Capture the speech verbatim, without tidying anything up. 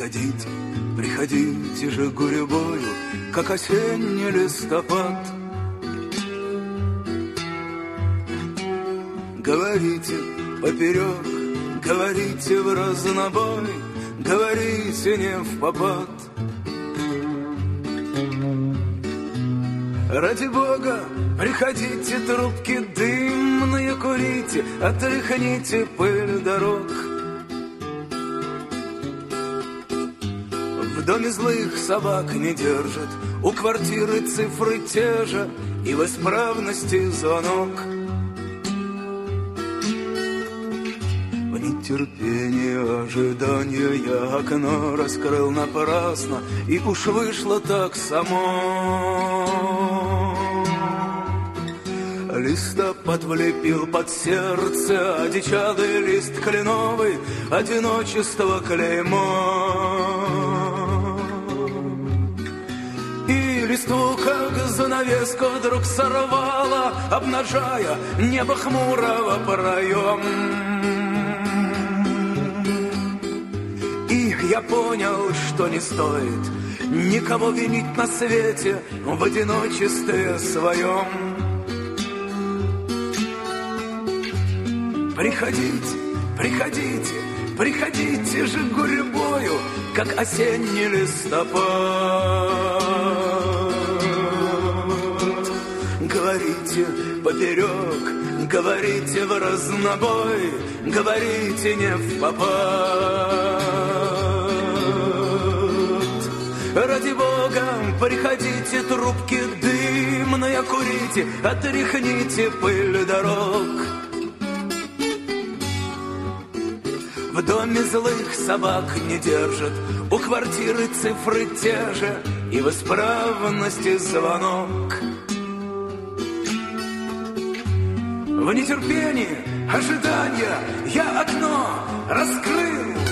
приходите, приходите же гурьбою, как осенний листопад. Говорите поперек, говорите в разнобой, говорите не впопад. Ради Бога, приходите, трубки дымные курите, отряхните пыль дорог. В доме злых собак не держат, у квартиры цифры те же, и в исправности звонок. В нетерпении ожидания я окно раскрыл напрасно, и уж вышло так само. Листопад влепил под сердце одичалый лист кленовый, одиночество клеймо. И листву, как занавеску, вдруг сорвала, обнажая небо хмурого проем. И я понял, что не стоит никого винить на свете в одиночестве своем. Приходите, приходите, приходите же гурьбою, как осенний листопад. Говорите поперек, говорите в разнобой, говорите не впопад. Ради Бога, приходите, трубки дымные курите, отряхните пыль дорог. В доме злых собак не держат, у квартиры цифры те же, и в исправности звонок. В нетерпении ожидания я окно раскрыл